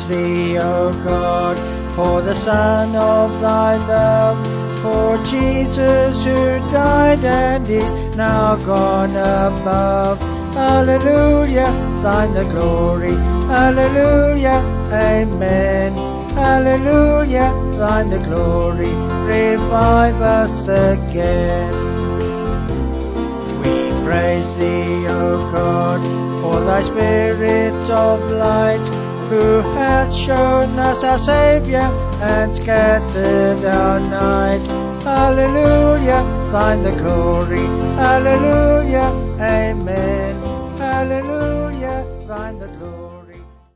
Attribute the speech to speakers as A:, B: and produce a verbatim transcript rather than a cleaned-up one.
A: praise thee, O God, for the Son of thy love, for Jesus who died and is now gone above. Hallelujah, thine the glory. Hallelujah, amen. Hallelujah, thine the glory. Revive us again. We praise thee, O God, for thy Spirit of light, who hath shown us our Saviour and scattered our night. Hallelujah, thine the glory. Hallelujah, amen. Hallelujah, thine the glory.